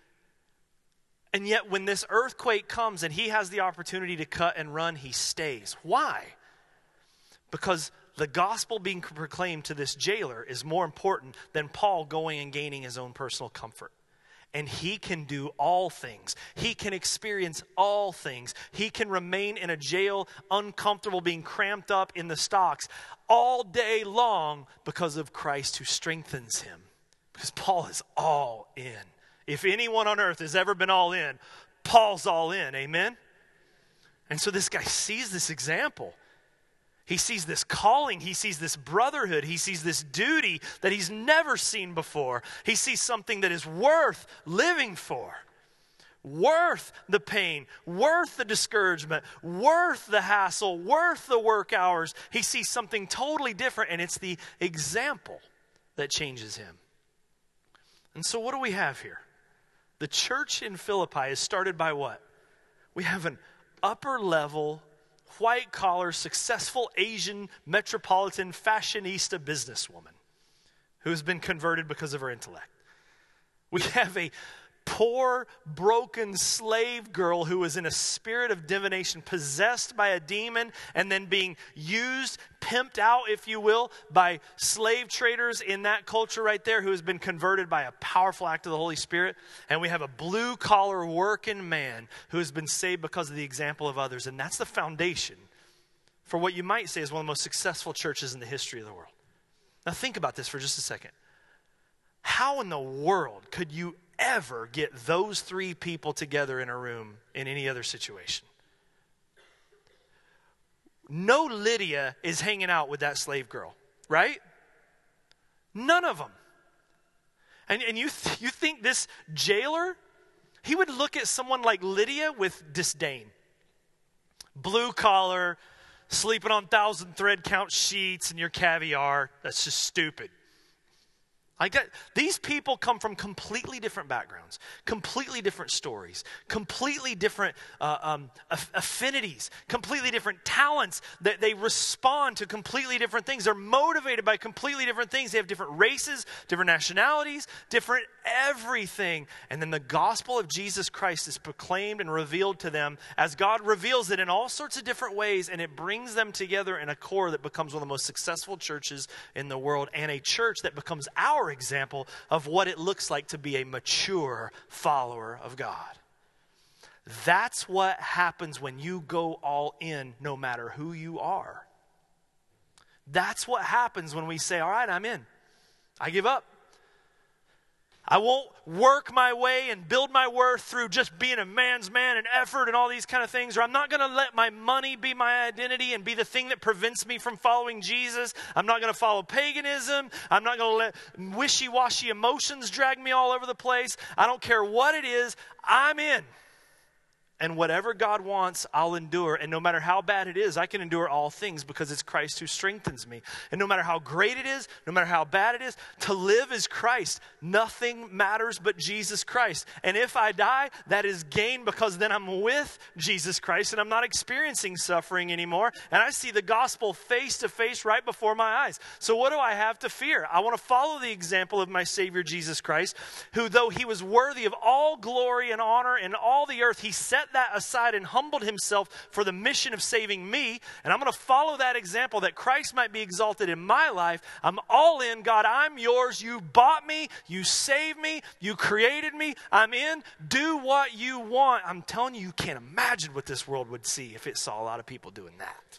[SPEAKER 2] And yet when this earthquake comes and he has the opportunity to cut and run, he stays. Why? Because the gospel being proclaimed to this jailer is more important than Paul going and gaining his own personal comfort. And he can do all things. He can experience all things. He can remain in a jail uncomfortable, being cramped up in the stocks all day long because of Christ who strengthens him. Because Paul is all in. If anyone on earth has ever been all in, Paul's all in. Amen? And so this guy sees this example. He sees this calling. He sees this brotherhood. He sees this duty that he's never seen before. He sees something that is worth living for. Worth the pain, worth the discouragement, worth the hassle, worth the work hours. He sees something totally different, and it's the example that changes him. And so what do we have here? The church in Philippi is started by what? We have an upper level, white collar, successful Asian metropolitan fashionista businesswoman who has been converted because of her intellect. We have a poor, broken slave girl who is in a spirit of divination, possessed by a demon, and then being used, pimped out, if you will, by slave traders in that culture right there, who has been converted by a powerful act of the Holy Spirit. And we have a blue-collar working man who has been saved because of the example of others. And that's the foundation for what you might say is one of the most successful churches in the history of the world. Now think about this for just a second. How in the world could you ever get those three people together in a room in any other situation? No Lydia is hanging out with that slave girl, right? None of them. And, and you, th- you think this jailer, he would look at someone like Lydia with disdain. Blue collar, sleeping on thousand thread count sheets and your caviar. That's just stupid. I get, these people come from completely different backgrounds, completely different stories, completely different uh, um, aff- affinities, completely different talents. That they respond to completely different things. They're motivated by completely different things. They have different races, different nationalities, different everything. And then the gospel of Jesus Christ is proclaimed and revealed to them as God reveals it in all sorts of different ways, and it brings them together in a core that becomes one of the most successful churches in the world, and a church that becomes our example of what it looks like to be a mature follower of God. That's what happens when you go all in, no matter who you are. That's what happens when we say, all right, I'm in. I give up. I won't work my way and build my worth through just being a man's man and effort and all these kind of things. Or I'm not going to let my money be my identity and be the thing that prevents me from following Jesus. I'm not going to follow paganism. I'm not going to let wishy-washy emotions drag me all over the place. I don't care what it is. I'm in. And whatever God wants, I'll endure. And no matter how bad it is, I can endure all things because it's Christ who strengthens me. And no matter how great it is, no matter how bad it is, to live is Christ. Nothing matters but Jesus Christ. And if I die, that is gain because then I'm with Jesus Christ and I'm not experiencing suffering anymore. And I see the gospel face to face right before my eyes. So what do I have to fear? I want to follow the example of my Savior Jesus Christ, who though he was worthy of all glory and honor in all the earth, he set that aside and humbled himself for the mission of saving me. And I'm going to follow that example that Christ might be exalted in my life. I'm all in. God, I'm yours. You bought me. You saved me. You created me. I'm in. Do what you want. I'm telling you, you can't imagine what this world would see if it saw a lot of people doing that.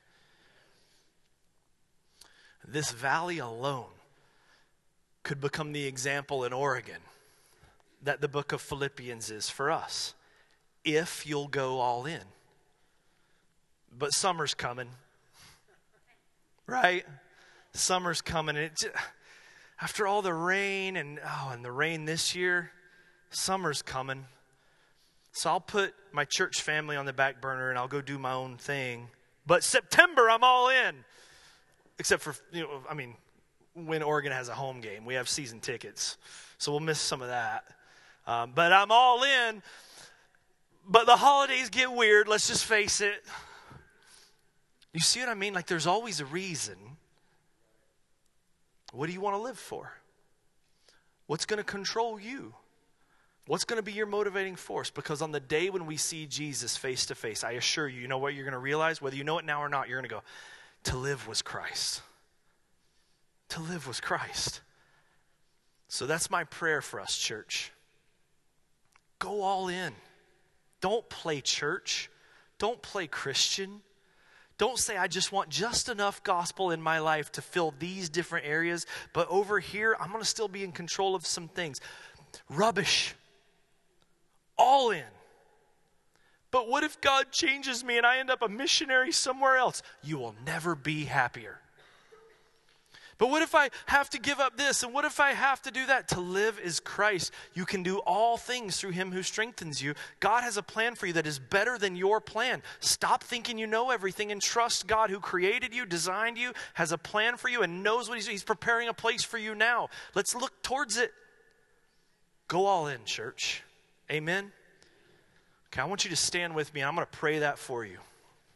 [SPEAKER 2] This valley alone could become the example in Oregon that the book of Philippians is for us. if you'll go all in. But summer's coming, right? Summer's coming. And it just, after all the rain and, oh, and the rain this year, summer's coming. So I'll put my church family on the back burner and I'll go do my own thing. But September, I'm all in. Except for, you know, I mean, when Oregon has a home game, we have season tickets. So we'll miss some of that. Um, but I'm all in. But the holidays get weird, let's just face it. You see what I mean? Like there's always a reason. What do you want to live for? What's going to control you? What's going to be your motivating force? Because on the day when we see Jesus face to face, I assure you, you know what you're going to realize? Whether you know it now or not, you're going to go, to live was Christ. To live was Christ. So that's my prayer for us, church. Go all in. Don't play church. Don't play Christian. Don't say, I just want just enough gospel in my life to fill these different areas, but over here, I'm going to still be in control of some things. Rubbish. All in. But what if God changes me and I end up a missionary somewhere else? You will never be happier. But what if I have to give up this? And what if I have to do that? To live is Christ. You can do all things through him who strengthens you. God has a plan for you that is better than your plan. Stop thinking you know everything and trust God who created you, designed you, has a plan for you, and knows what he's doing. He's preparing a place for you now. Let's look towards it. Go all in, church. Amen? Okay, I want you to stand with me. I'm going to pray that for you.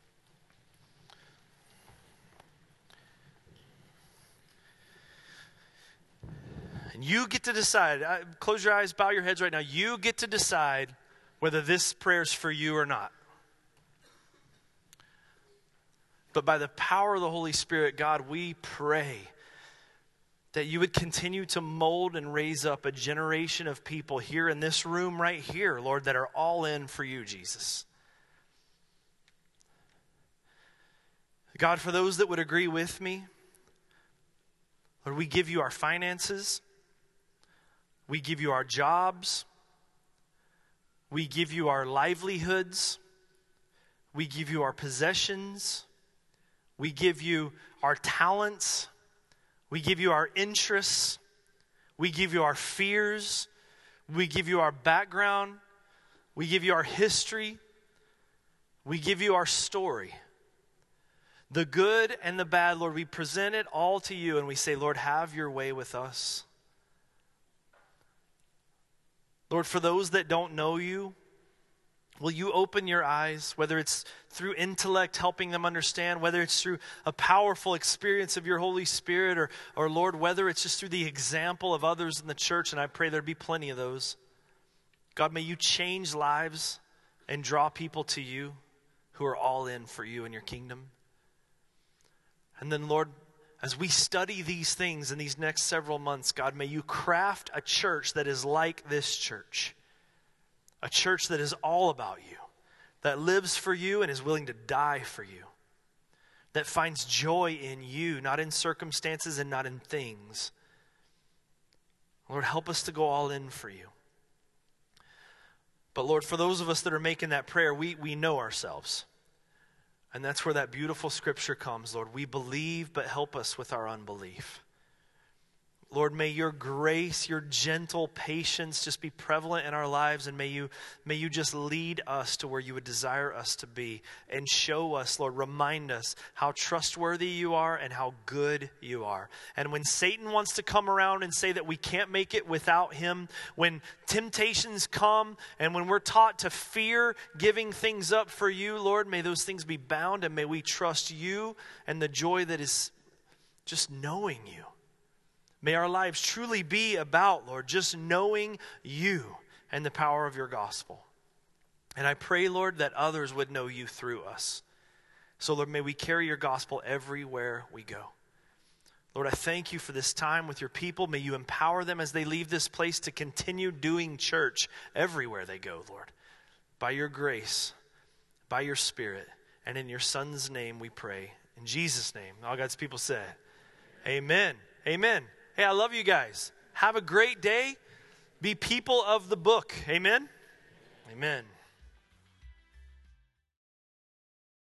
[SPEAKER 2] You get to decide. Close your eyes, bow your heads right now. You get to decide whether this prayer is for you or not. But by the power of the Holy Spirit, God, we pray that you would continue to mold and raise up a generation of people here in this room right here, Lord, that are all in for you, Jesus. God, for those that would agree with me, Lord, we give you our finances. We give you our jobs. We give you our livelihoods. We give you our possessions. We give you our talents. We give you our interests. We give you our fears. We give you our background. We give you our history. We give you our story. The good and the bad, Lord, we present it all to you and we say, Lord, have your way with us. Lord, for those that don't know you, will you open your eyes, whether it's through intellect helping them understand, whether it's through a powerful experience of your Holy Spirit, or, or Lord, whether it's just through the example of others in the church, and I pray there'd be plenty of those. God, may you change lives and draw people to you who are all in for you and your kingdom. And then, Lord, as we study these things in these next several months, God, may you craft a church that is like this church. A church that is all about you, that lives for you and is willing to die for you, that finds joy in you, not in circumstances and not in things. Lord, help us to go all in for you. But Lord, for those of us that are making that prayer, we, we know ourselves. And that's where that beautiful scripture comes, Lord. We believe, but help us with our unbelief. Lord, may your grace, your gentle patience just be prevalent in our lives, and may you, may you just lead us to where you would desire us to be, and show us, Lord, remind us how trustworthy you are and how good you are. And when Satan wants to come around and say that we can't make it without him, when temptations come and when we're taught to fear giving things up for you, Lord, may those things be bound, and may we trust you and the joy that is just knowing you. May our lives truly be about, Lord, just knowing you and the power of your gospel. And I pray, Lord, that others would know you through us. So, Lord, may we carry your gospel everywhere we go. Lord, I thank you for this time with your people. May you empower them as they leave this place to continue doing church everywhere they go, Lord. By your grace, by your Spirit, and in your Son's name we pray. In Jesus' name, all God's people say, amen. Amen. Hey, I love you guys. Have a great day. Be people of the book. Amen? Amen.